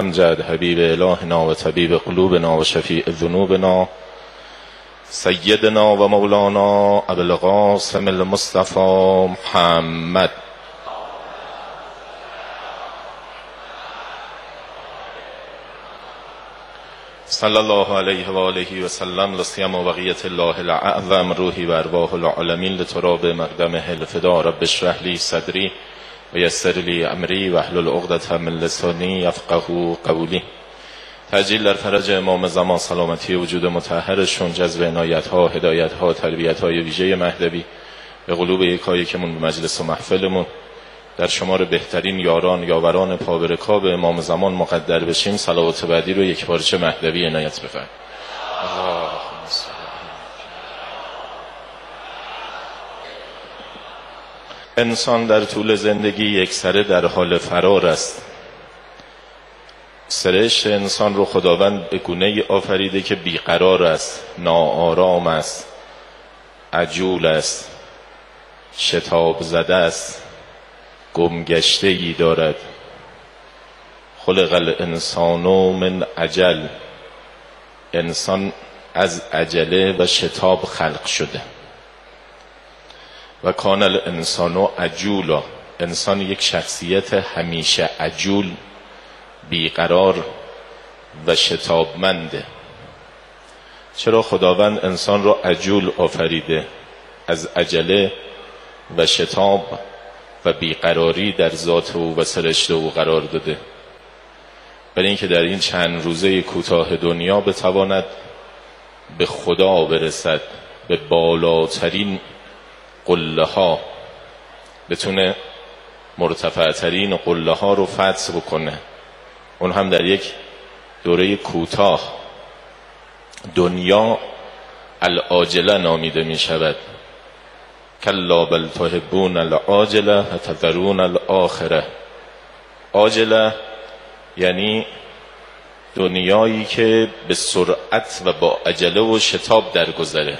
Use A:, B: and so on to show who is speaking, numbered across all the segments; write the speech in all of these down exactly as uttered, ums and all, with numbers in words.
A: امجد حبیب الهنا و طبیب قلوبنا و شفیع ذنوبنا سیدنا و مولانا ابوالقاسم المصطفى محمد. صلی الله علیه و آله و سلم. لسیما بقیت الله الاعظم روحی و ارواح العالمین لتراب مقدمه الفدا. رب اشرح لی صدری و یسر لی امری و احلل عقدة من لسانی یفقهوا قولی. تأجیل در فرج امام زمان، سلامتی وجود مطهرشون، جذب عنایت ها، هدایت ها، تربیت های ویژه مهدوی به قلوب یکایی که من به مجلس و محفلمون در شمار بهترین یاران یاوران پابرکا به امام زمان مقدر بشیم. صلوات بعدی رو یک پارچه مهدوی عنایت بفرمایید. انسان در طول زندگی یک سره در حال فرار است. سرشت انسان رو خداوند به گونه‌ای آفریده که بیقرار است، ناآرام است، عجول است، شتاب زده است، گمگشته‌ای دارد. خلق الانسان من عجل، انسان از عجله و شتاب خلق شده. و کان الانسان عجولا، انسان یک شخصیت همیشه عجول، بیقرار و شتابمنده. چرا خداوند انسان را عجول آفریده؟ از عجله و شتاب و بیقراری در ذات او و سرشت او قرار داده، برای اینکه در این چند روزه کوتاه دنیا بتواند به خدا برسد، به بالاترین قله ها بتونه مرتفعترین قله ها رو فتح بکنه، اون هم در یک دوره کوتاه. دنیا العاجله نامیده می شود. کلا بل تحبون العاجله و تذرون الاخره. عاجله یعنی دنیایی که به سرعت و با عجله و شتاب درگذره.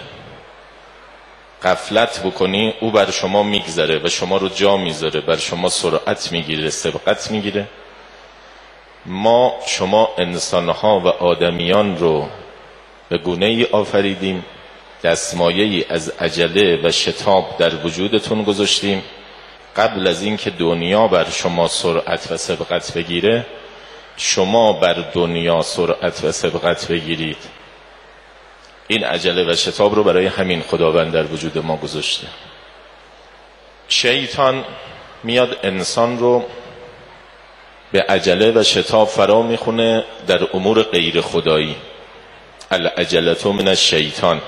A: غفلت بکنی او بر شما میگذره و شما رو جا میذاره، بر شما سرعت میگیره، سبقت میگیره. ما شما انسانها و آدمیان رو به گونه‌ای آفریدیم، دستمایه‌ای از عجله و شتاب در وجودتون گذاشتیم. قبل از اینکه دنیا بر شما سرعت و سبقت بگیره، شما بر دنیا سرعت و سبقت بگیرید. این عجله و شتاب رو برای همین خداوند در وجود ما گذاشته. شیطان میاد انسان رو به عجله و شتاب فرا میخونه در امور غیر خدایی. العجلة من الشیطان،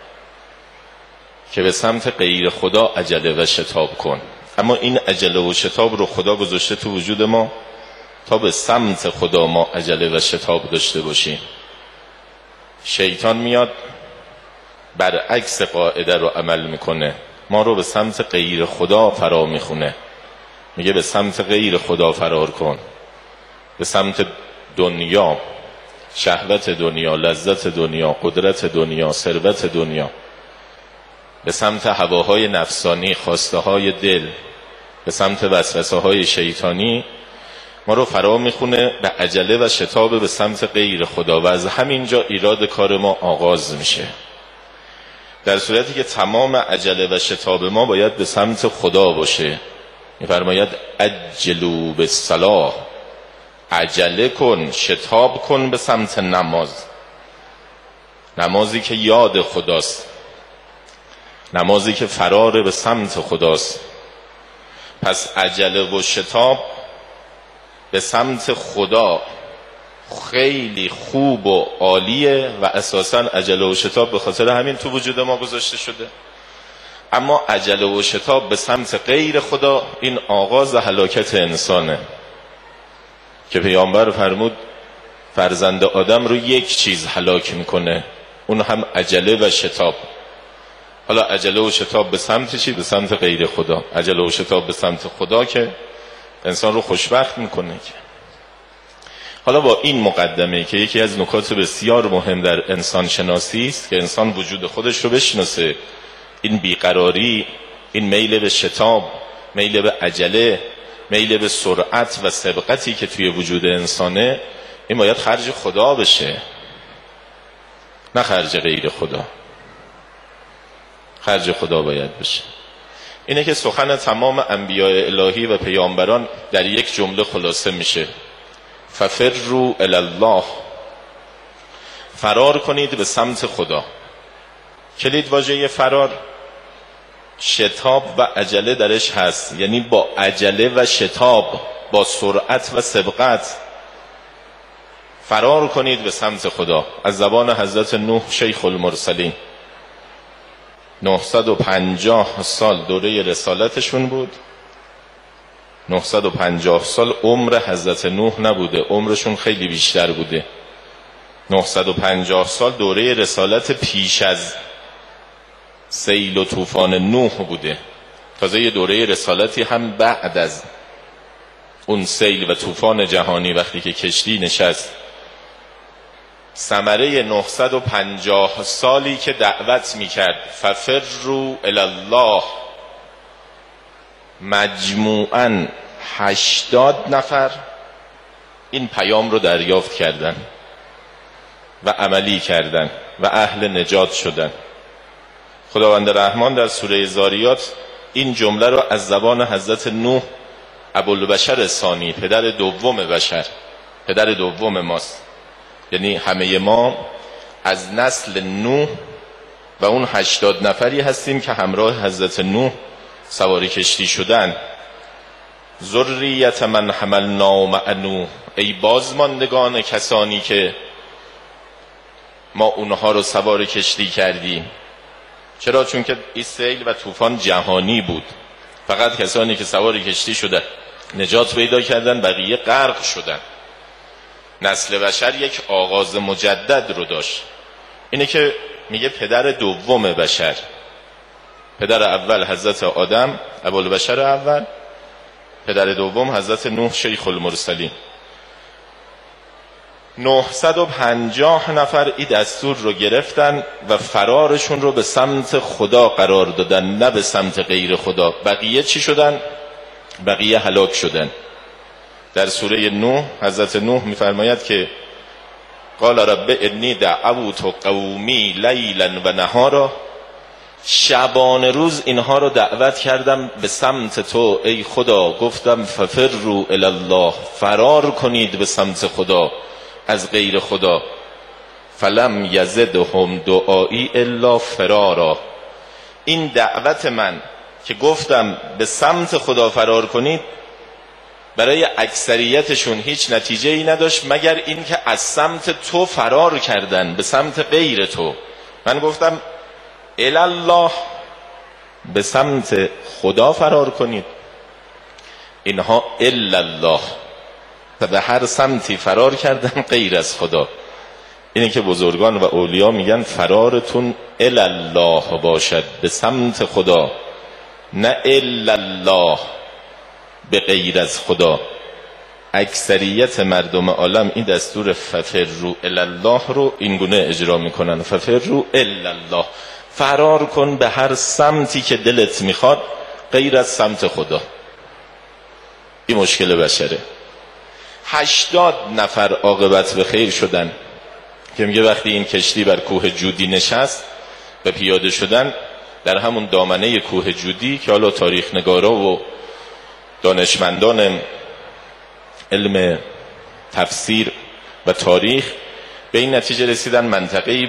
A: که به سمت غیر خدا عجله و شتاب کن. اما این عجله و شتاب رو خدا گذاشته تو وجود ما تا به سمت خدا ما عجله و شتاب داشته باشیم. شیطان میاد برعکس قاعده رو عمل میکنه، ما رو به سمت غیر خدا فرا میخونه. میگه به سمت غیر خدا فرار کن، به سمت دنیا، شهوت دنیا، لذت دنیا، قدرت دنیا، ثروت دنیا، به سمت هواهای نفسانی، خواسته های دل، به سمت وسوسه های شیطانی ما رو فرا میخونه به عجله و شتاب به سمت غیر خدا. و از همینجا ایراد کار ما آغاز میشه، در صورتی که تمام عجله و شتاب ما باید به سمت خدا باشه. میفرماید عجلوا بالصلاة، عجله کن، شتاب کن به سمت نماز. نمازی که یاد خداست، نمازی که فرار به سمت خداست. پس عجله و شتاب به سمت خدا خیلی خوب و عالیه و اساساً عجله و شتاب به خاطر همین تو وجود ما گذاشته شده. اما عجله و شتاب به سمت غیر خدا، این آغاز هلاکت انسانه که پیامبر فرمود فرزند آدم رو یک چیز هلاک میکنه، اون هم عجله و شتاب. حالا عجله و شتاب به سمت چی؟ به سمت غیر خدا. عجله و شتاب به سمت خدا که انسان رو خوشبخت میکنه. حالا با این مقدمه که یکی از نکات بسیار مهم در انسان شناسی است که انسان وجود خودش رو بشناسه، این بیقراری، این میل به شتاب، میل به عجله، میل به سرعت و سبقتی که توی وجود انسانه، این باید خرج خدا بشه، نه خرج غیر خدا. خرج خدا باید بشه. اینه که سخن تمام انبیاء الهی و پیامبران در یک جمله خلاصه میشه: ففروا الی الله، فرار کنید به سمت خدا. کلید واژه فرار شتاب و عجله درش هست، یعنی با عجله و شتاب، با سرعت و سبقت فرار کنید به سمت خدا. از زبان حضرت نوح شیخ المرسلین، نهصد و پنجاه سال دوره رسالتشون بود. نهصد و پنجاه سال عمر حضرت نوح نبوده، عمرشون خیلی بیشتر بوده. نهصد و پنجاه سال دوره رسالت پیش از سیل و طوفان نوح بوده. تازه یه دوره رسالتی هم بعد از اون سیل و طوفان جهانی وقتی که کشتی نشست. ثمره نهصد و پنجاه سالی که دعوت میکرد ففروا الی الله، مجموعاً هشتاد نفر این پیام رو دریافت کردن و عملی کردن و اهل نجات شدن. خداوند رحمان در سوره زاریات این جمله رو از زبان حضرت نوح ابوالبشر ثانی، پدر دوم بشر، پدر دوم ماست، یعنی همه ما از نسل نوح و اون هشتاد نفری هستیم که همراه حضرت نوح سواری کشتی شدن. ذریت من حملنا مع نوح، ای بازماندگان کسانی که ما اونها رو سوار کشتی کردیم. چرا؟ چون که این سیل و طوفان جهانی بود، فقط کسانی که سوار کشتی شدن نجات پیدا کردن، بقیه غرق شدن. نسل بشر یک آغاز مجدد رو داشت. اینه که میگه پدر دوم بشر، پدر اول حضرت آدم ابوالبشر اول، پدر دوم حضرت نوح شیخ المرسلین. نهصد و پنجاه نفر این دستور رو گرفتن و فرارشون رو به سمت خدا قرار دادن، نه به سمت غیر خدا. بقیه چی شدن؟ بقیه هلاک شدن. در سوره نوح حضرت نوح میفرماید که قال رب انی دعوت قومی لیلا و نهارا، شبان روز اینها رو دعوت کردم به سمت تو ای خدا. گفتم ففروا الی الله، فرار کنید به سمت خدا از غیر خدا. فلم یزدهم دعایی الا فرارا، این دعوت من که گفتم به سمت خدا فرار کنید برای اکثریتشون هیچ نتیجه ای نداشت مگر این که از سمت تو فرار کردن به سمت غیر تو. من گفتم الی الله، به سمت خدا فرار کنید، اینها الا الله، به هر سمتی فرار کردن غیر از خدا. اینه که بزرگان و اولیا میگن فرارتون الی الله باشد، به سمت خدا، نه الا الله به غیر از خدا. اکثریت مردم عالم این دستور ففروا الی الله رو این گونه اجرا میکنن. ففروا الی الله، فرار کن به هر سمتی که دلت میخواد غیر از سمت خدا. این مشکل بشره. هشتاد نفر عاقبت به خیر شدن که میگه وقتی این کشتی بر کوه جودی نشست و پیاده شدن، در همون دامنه کوه جودی که حالا تاریخ نگارا و دانشمندان علم تفسیر و تاریخ به این نتیجه رسیدن منطقه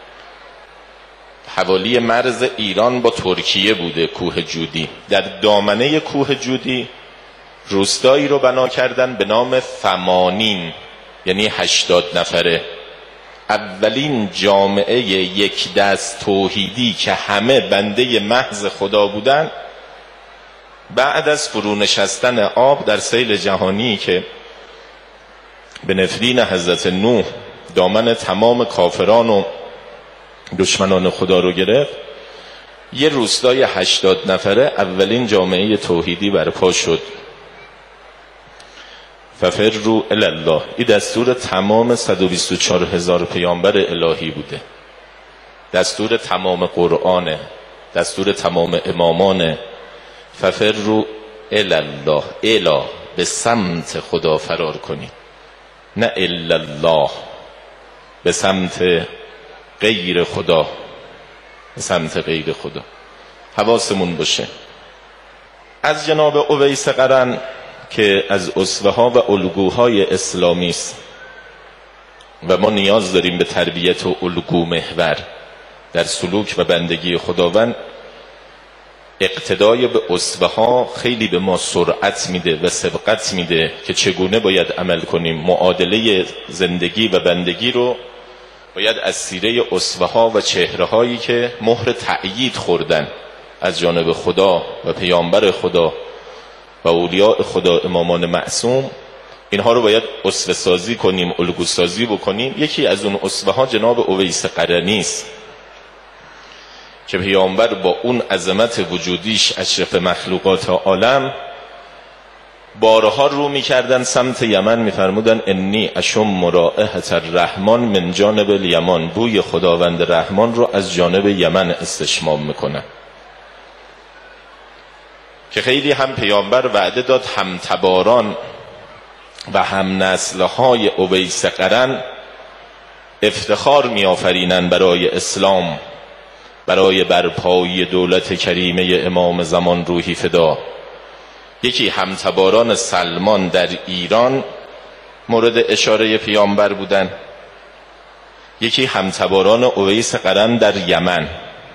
A: حوالی مرز ایران با ترکیه بوده کوه جودی. در دامنه کوه جودی روستایی رو بنا کردن به نام ثمانین، یعنی هشتاد نفره. اولین جامعه یک دست توحیدی که همه بنده محض خدا بودن، بعد از فرو نشستن آب در سیل جهانی که به نفرین حضرت نوح دامن تمام کافران و دشمنان خدا رو گرفت، یه روستای هشتاد نفره اولین جامعه توحیدی برپا شد. ففروا الی الله، این دستور تمام صد و بیست و چهار هزار پیامبر الهی بوده، دستور تمام قرآنه، دستور تمام امامانه. ففروا الی الله، الی به سمت خدا فرار کنید. نه الا الله، به سمت غیر خدا، به سمت غیر خدا. حواسمون باشه. از جناب اویس قرن که از اسوه ها و الگوهای اسلامی است و ما نیاز داریم به تربیت و الگو محور در سلوک و بندگی خداوند، اقتدای به اسوه ها خیلی به ما سرعت میده و سبقت میده که چگونه باید عمل کنیم. معادله زندگی و بندگی رو باید از سیره اسوه ها و چهره هایی که مهر تأیید خوردن از جانب خدا و پیامبر خدا و اولیاء خدا، امامان معصوم، اینها رو باید اسوه سازی کنیم، الگو سازی بکنیم. یکی از اون اسوه ها جناب اویس قرنی است که پیامبر با اون عظمت وجودیش، اشرف مخلوقات عالم، بارها رو میکردن سمت یمن، میفرمودن انی اشم رائحة الرحمن من جانب الیمان، بوی خداوند رحمان رو از جانب یمن استشمام میکنن. که خیلی هم پیامبر وعده داد هم تباران و هم نسلهای اویس قرن افتخار میآفرینن برای اسلام، برای برپایی دولت کریمه امام زمان روحی فدا. یکی همتباران سلمان در ایران مورد اشاره پیامبر بودن، یکی همتباران اویس قرن در یمن.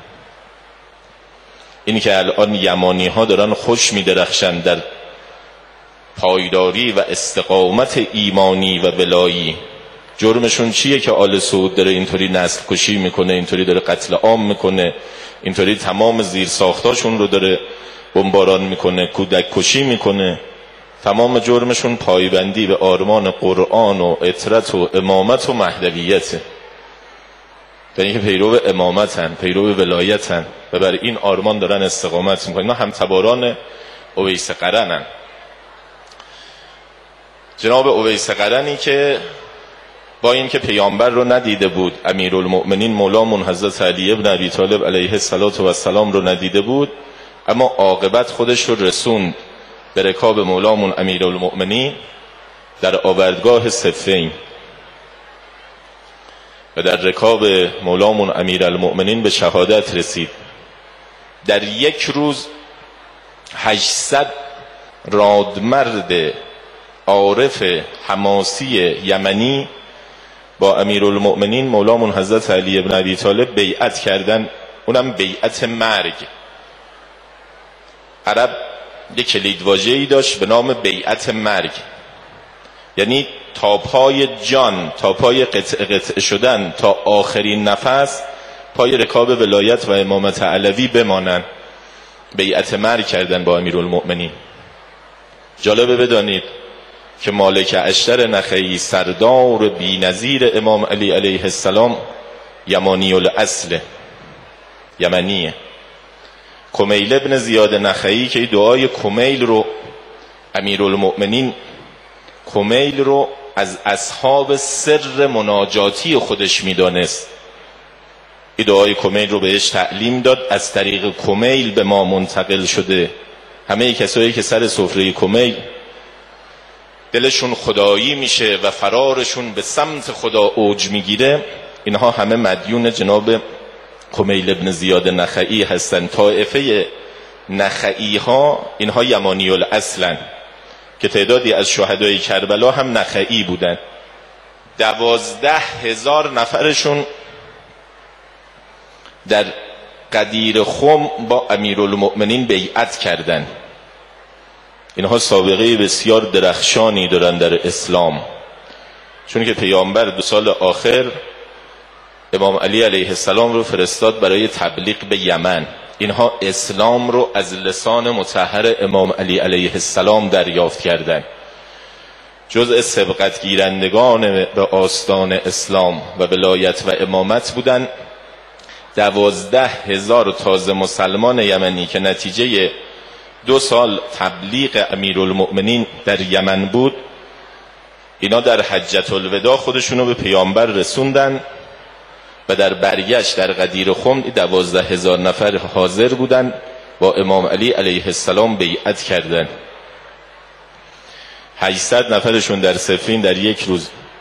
A: اینی که الان یمانی ها دارن خوش می درخشن در پایداری و استقامت ایمانی و ولایی. جرمشون چیه که آل سعود داره اینطوری نسل کشی میکنه، اینطوری داره قتل عام میکنه، اینطوری تمام زیر ساختاشون رو داره بمباران میکنه، کودک کشی میکنه؟ تمام جرمشون پایبندی به آرمان قرآن و عترت و امامت و مهدویته. یعنی که پیرو امامتن، پیرو ولایتن و بر این آرمان دارن استقامت میکنن. اینا هم تباران اویس قرنن. جناب اویس قرنی که با این که پیامبر رو ندیده بود، امیرالمؤمنین مولامون حضرت علی ابن ابی طالب علیه السلام رو ندیده بود، اما عاقبت خودش رو رسوند به رکاب مولامون امیرالمؤمنین در آوردگاه صفین و در رکاب مولامون امیرالمؤمنین به شهادت رسید. در یک روز هشتصد رادمرد عارف حماسی یمنی با امیرالمؤمنین مولامون حضرت علی ابن ابی طالب بیعت کردن، اونم بیعت مرگ. عرب یک کلیدواژه‌ای داشت به نام بیعت مرگ، یعنی تا پای جان، تا پای قطع قطع شدن، تا آخرین نفس پای رکاب ولایت و امامت علوی بمانن. بیعت مرگ کردن با امیرالمؤمنین. جالبه بدانید که مالک اشتر نخعی، سردار بی نظیر امام علی علیه السلام، یمانی الاصل، یمنیه. کمیل ابن زیاد نخعی که دعای کمیل رو امیرالمؤمنین، کمیل رو از اصحاب سر مناجاتی خودش میدانست، این دعای کمیل رو بهش تعلیم داد، از طریق کمیل به ما منتقل شده. همه کسایی که سر سفره کمیل دلشون خدایی میشه و فرارشون به سمت خدا اوج میگیره، اینها همه مدیون جناب کمیل ابن زیاد نخعی هستن. طائفه نخعی ها اینها یمانی الاصلن که تعدادی از شهدای کربلا هم نخعی بودن. دوازده هزار نفرشون در قدیر خم با امیرالمؤمنین بیعت کردن. اینها سابقه بسیار درخشانی دارن در اسلام، چون که پیامبر دو سال آخر امام علی علیه السلام رو فرستاد برای تبلیغ به یمن. اینها اسلام رو از لسان مطهر امام علی علیه السلام دریافت کردند. جزء سبقت گیرندگان به آستان اسلام و ولایت و امامت بودند. دوازده هزار تازه مسلمان یمنی که نتیجه دو سال تبلیغ امیرالمؤمنین در یمن بود، اینا در حجة الوداع خودشونو به پیامبر رسوندن و در برگشت در قدیر خم دوازده هزار نفر حاضر بودن با امام علی علیه السلام بیعت کردن. هشتصد نفرشون در صفین در یک روز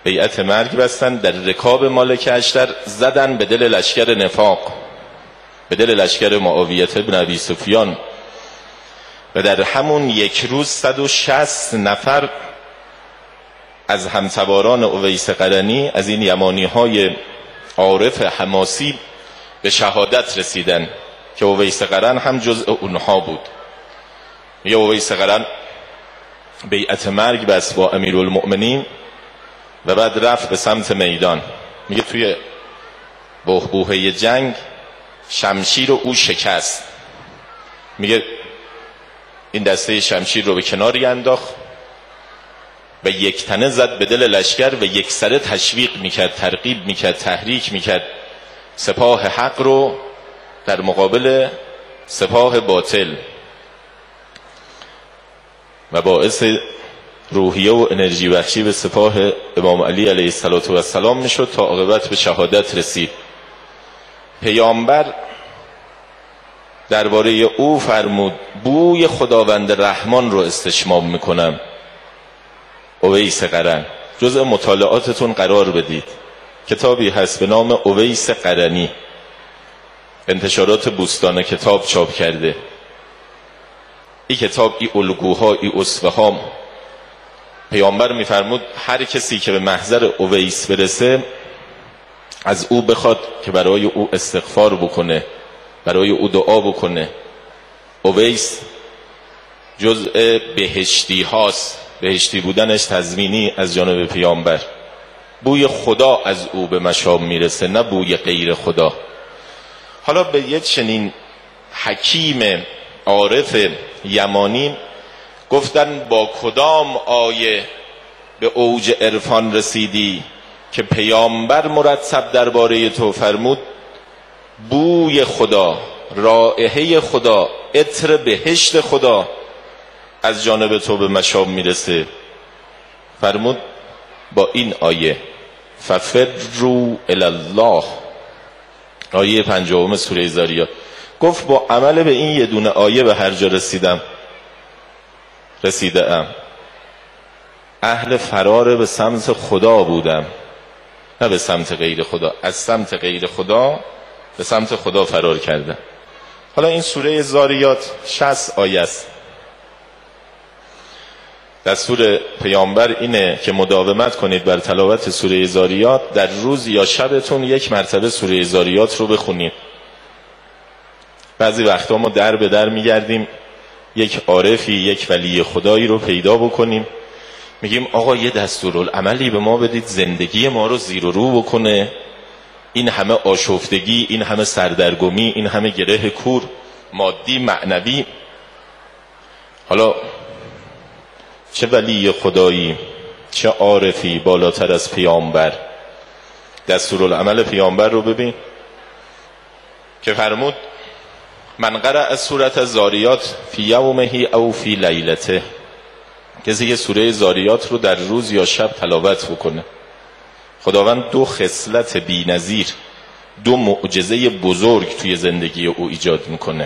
A: بیعت مرگ بستن، در رکاب مالک اشتر زدن به دل لشکر نفاق، به دل لشکر معاویه بن ابی سفیان، و در همون یک روز صد و شصت نفر از همسواران اویس قرنی، از این یمانی های عارف حماسی، به شهادت رسیدن که اویس قرن هم جزء اونها بود. یه اویس قرن بیعت مرگ بست با امیرالمؤمنین و بعد رفت به سمت میدان. میگه توی بحبوحه جنگ شمشیر رو او شکست. میگه این دسته شمشیر رو به کناری انداخت و یک تنه زد به دل لشکر و یک سره تشویق میکرد، ترغیب میکرد، تحریک میکرد سپاه حق رو در مقابل سپاه باطل، و باعث روحیه و انرژی بخشی به سپاه امام علی علیه السلام میشد تا عاقبت به شهادت رسید. پیامبر درباره او فرمود بوی خداوند رحمان رو استشمام میکنم. اویس قرن جزء مطالعاتتون قرار بدید. کتابی هست به نام اویس قرنی، انتشارات بوستان کتاب چاپ کرده. این کتاب ای الگوها، ای اسوه ها، پیامبر میفرمود هر کسی که به محضر اویس برسه از او بخواد که برای او استغفار بکنه، برای او دعا بکنه. اویس جزء بهشتی هاست، بهشتی بودنش تضمینی از جانب پیامبر. بوی خدا از او به مشام میرسه، نه بوی غیر خدا. حالا به یک چنین حکیم عارف یمانی گفتن با کدام آیه به اوج عرفان رسیدی که پیامبر مرتب درباره تو فرمود بوی خدا، رائحه خدا، عطر بهشت خدا از جانب تو به مشام میرسه؟ فرمود با این آیه ففروا الی الله، آیه پنجم سوره ذاریات. گفت با عمل به این یه دونه آیه به هر جا رسیدم رسیده ام، اهل فرار به سمت خدا بودم، نه به سمت غیر خدا. از سمت غیر خدا به سمت خدا فرار کردم. حالا این سوره ذاریات شصت آیه است. دستور پیامبر اینه که مداومت کنید بر تلاوت سوره ذاریات، در روز یا شبتون یک مرتبه سوره ذاریات رو بخونید. بعضی وقتا ما در به در میگردیم یک عارفی، یک ولی خدایی رو پیدا بکنیم، میگیم آقا یه دستورالعملی به ما بدید زندگی ما رو زیر و رو بکنه، این همه آشفتگی، این همه سردرگمی، این همه گره کور مادی معنوی. حالا چه ولی خدایی، چه عارفی بالاتر از پیامبر؟ دستورالعمل پیامبر رو ببین که فرمود من قرأ سورة ذاریات فی یومه او فی لیلته، کسی که سوره ذاریات رو در روز یا شب تلاوت بکنه، خداوند دو خصلت بی‌نظیر، دو معجزه بزرگ توی زندگی او ایجاد میکنه.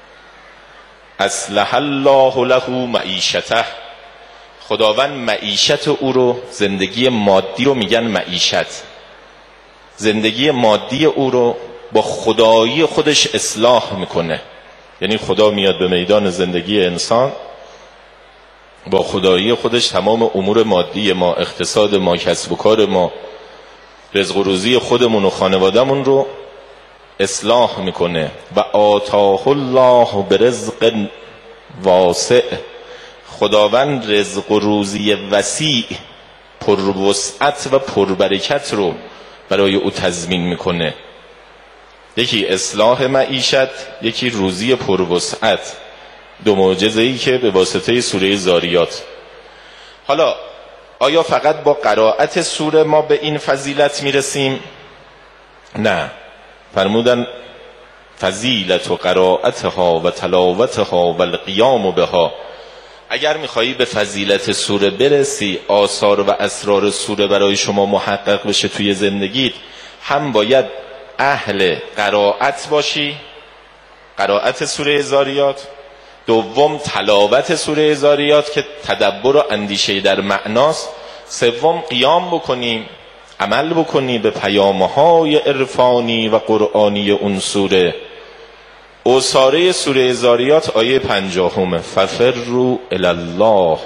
A: اصلح الله له معیشته، خداوند معیشت او رو، زندگی مادی رو میگن معیشت، زندگی مادی او رو با خدایی خودش اصلاح میکنه. یعنی خدا میاد به میدان زندگی انسان، با خدایی خودش تمام امور مادی ما، اقتصاد ما، کسب و کار ما، رزق و روزی خودمون و خانوادهمون رو اصلاح میکنه. و آتاه الله برزق واسع، خداوند رزق و روزی وسیع، پروسعت و پربرکت رو برای او تضمین میکنه. یکی اصلاح معیشت، یکی روزی پروسعت، دو معجزه‌ای که به واسطه سوره ذاریات. حالا آیا فقط با قرائت سوره ما به این فضیلت میرسیم؟ نه، فرمودن فضیلت و قرائتها و تلاوتها و القیام بها. اگر میخوایی به فضیلت سوره برسی، آثار و اسرار سوره برای شما محقق بشه توی زندگیت، هم باید اهل قرائت باشی، قرائت سوره ذاریات، دوم تلاوت سوره ذاریات که تدبر و اندیشه در معناست، سوم قیام بکنیم، عمل بکنیم به پیام‌های عرفانی و قرآنی اون سوره. اوصاره سوره ذاریات آیه پنجاهم، ففروا الی الله.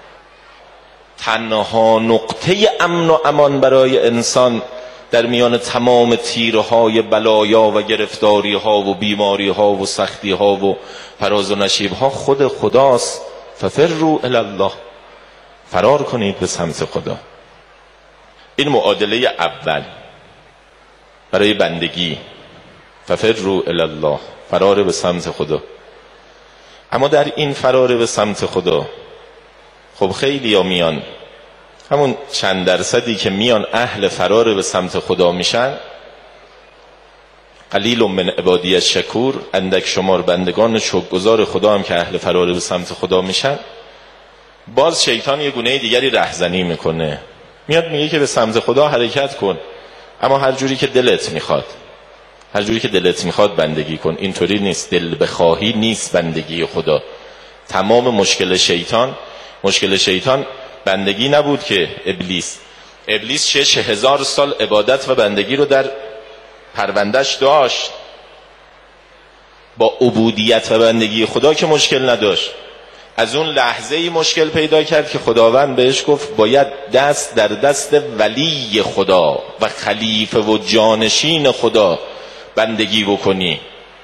A: تنها نقطه امن و امان برای انسان در میان تمام تیرهای بلایا و گرفتاریها و بیماریها و سختیها و فراز و نشیبها خود خداست. ففروا الی الله، فرار کنید به سمت خدا. این معادله اول برای بندگی، ففروا الی الله، فرار به سمت خدا. اما در این فرار به سمت خدا خب خیلی ها میان، همون چند درصدی که میان اهل فرار به سمت خدا میشن، قلیل من عبادی الشکور، اندک شمار بندگان شکرگزار خدا هم که اهل فرار به سمت خدا میشن، باز شیطان یه گونه دیگری رهزنی میکنه، میاد میگه که به سمت خدا حرکت کن، اما هر جوری که دلت میخواد، هر جوری که دلت میخواد بندگی کن. اینطوری نیست، دل بخواهی نیست بندگی خدا. تمام مشکل شیطان، مشکل شیطان بندگی نبود که ابلیس ابلیس شش هزار سال عبادت و بندگی رو در پروندهش داشت، با عبودیت و بندگی خدا که مشکل نداشت. از اون لحظه ای مشکل پیدا کرد که خداوند بهش گفت باید دست در دست ولی خدا و خلیفه و جانشین خدا بندگی بکنی.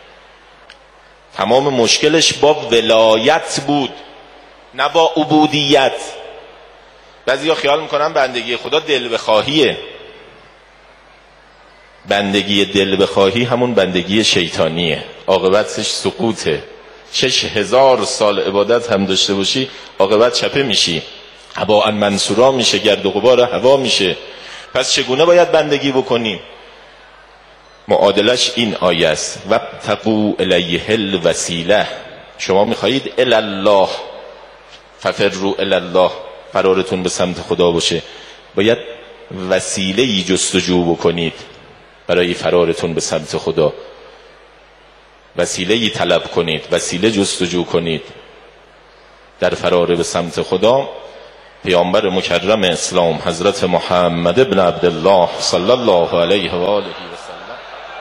A: تمام مشکلش با ولایت بود، نه با عبودیت. بعضیا خیال میکنن بندگی خدا دل بخواهیه. بندگی دل بخواهی همون بندگی شیطانیه، عاقبتش سقوطه. شش هزار سال عبادت هم داشته باشی، عاقبت چپه میشی، هباء منصورا میشه، گرد و غبار هوا میشه. پس چگونه باید بندگی بکنیم؟ معادلش این آیه است، وابتغوا الیه الوسیله. شما میخواهید الی الله، ففروا الی الله، فرارتون به سمت خدا باشه، باید وسیله‌ای جستجو بکنید برای فرارتون به سمت خدا. وسیله‌ای طلب کنید، وسیله جستجو کنید در فرار به سمت خدا. پیامبر مکرم اسلام حضرت محمد ابن عبدالله صلی الله علیه و آله و سلم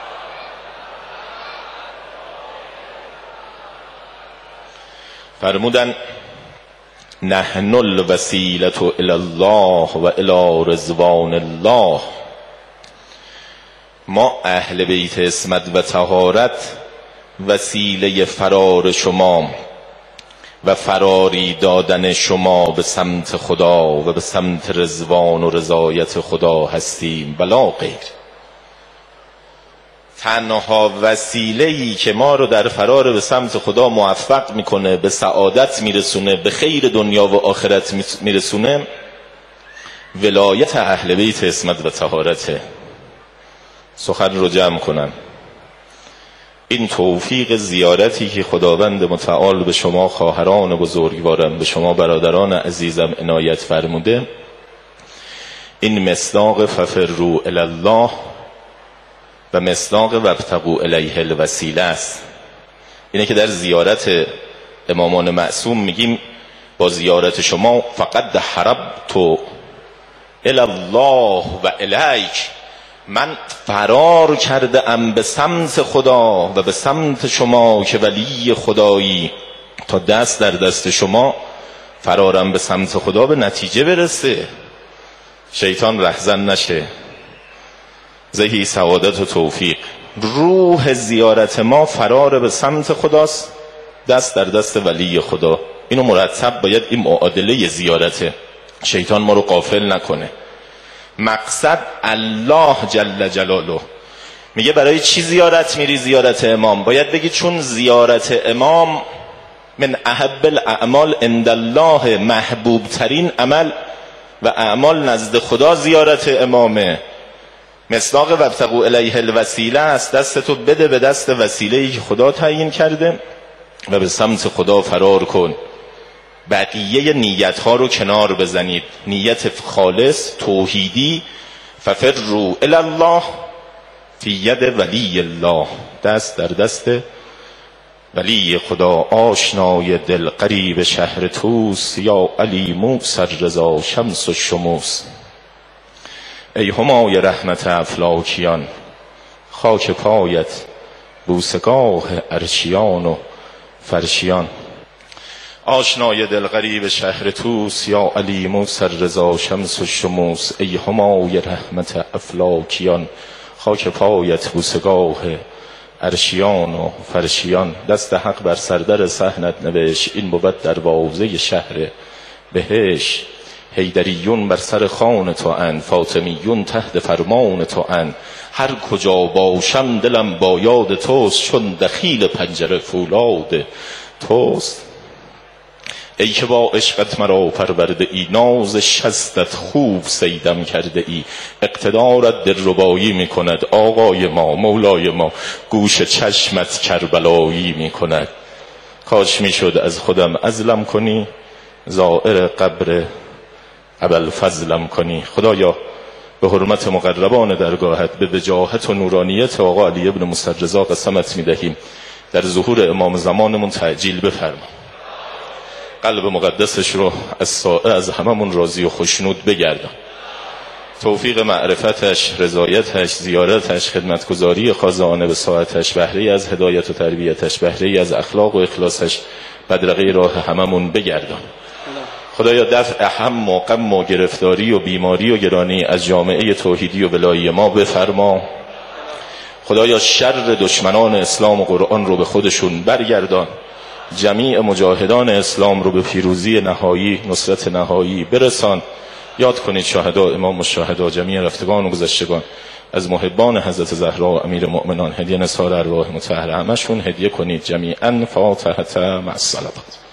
A: فرمودن نحن الوسیلة الی الله و الی رضوان الله. ما اهل بیت عصمت و طهارت وسیله فرار شما و فراری دادن شما به سمت خدا و به سمت رضوان و رضایت خدا هستیم، بلا غیر. تنها وسیله‌ای که ما رو در فرار به سمت خدا موفق میکنه، به سعادت میرسونه، به خیر دنیا و آخرت میرسونه، ولایت اهل بیت عصمت و طهارته. سخن رو جمع کنم، این توفیق زیارتی که خداوند متعال به شما خواهران بزرگوارم، به شما برادران عزیزم عنایت فرموده، این مصداق ففروا الی الله و مصداق وابتغوا الیه الوسیله است. اینه که در زیارت امامان معصوم میگیم با زیارت شما فقط حربت الی الله و الیک، من فرار کرده ام به سمت خدا و به سمت شما که ولی خدایی، تا دست در دست شما فرارم به سمت خدا به نتیجه برسه، شیطان رهزن نشه. زهی سعادت و توفیق. روح زیارت ما فرار به سمت خداست، دست در دست ولی خدا. اینو مرتب باید این معادله زیارته، شیطان ما رو غافل نکنه. مقصد الله جل جلاله. میگه برای چی زیارت میری؟ زیارت امام. باید بگی چون زیارت امام من احب الاعمال عند الله، محبوب ترین عمل و اعمال نزد خدا زیارت امامه. مصداق وابتغوا الیه الوسیله است، دستتو بده به دست وسیله‌ای که خدا تعیین کرده و به سمت خدا فرار کن. بقیه نیت ها رو کنار بزنید، نیت خالص توحیدی. ففروا الی الله فی ید ولی الله، دست در دست ولی خدا آشنای دل غریب شهر توس، یا علی موسی رضا شمس الشموس. ای همای رحمت افلاکیان، خاک پایت بوسگاه عرشیان و فرشیان. آشنای دل غریب شهر توس، یا علی موسی رضا شمس الشموس. ای همای رحمت افلاکیان، خاک پایت بوسگاه عرشیان و فرشیان. دست حق بر سردر صحنت نوشت، این بود دروازه شهر بهشت. حیدریون بر سر خوان تو اند، فاطمیون تحت فرمان تو اند. هر کجا باشم دلم با یاد توست، چون دخیل پنجره فولاد توست. ای که با عشقت مرا پرورده ای، ناز شستت خوب صیدم کرده ای. اقتدارت دلربایی می کند آقای ما مولای ما، گوش چشمت کربلایی می کند. کاش می شد از خودم عزلم کنی، زائر قبر ابوالفضلم کنی. خدایا به حرمت مقربان درگاهت، به وجاهت و نورانیت آقا علی ابن موسی رضا قسمت می دهیم در ظهور امام زمانمون تعجیل بفرما. قلب مقدسش رو از سائه از هممون راضی و خوشنود بگردان. توفیق معرفتش، رضایتش، زیارتش، خدمتگزاری خازانه به ساعتش، بهره از هدایت و تربیتش، بهره از اخلاق و اخلاصش بدرقه راه هممون بگردان. خدایا دفع هم و غم و گرفتاری و بیماری و گرانی از جامعه توحیدی و ولایی ما بفرما. خدایا شر دشمنان اسلام و قرآن رو به خودشون برگردان. جمیع مجاهدان اسلام رو به پیروزی نهایی، نصرت نهایی برسان. یاد کنید شهدا، امام الشهدا، جمیع رفتگان و گذشتگان از محبان حضرت زهرا و امیر مؤمنان، هدیه نثار ارواح مطهره همشون هدیه کنید جمیعاً. فاتحه مع الصلوات.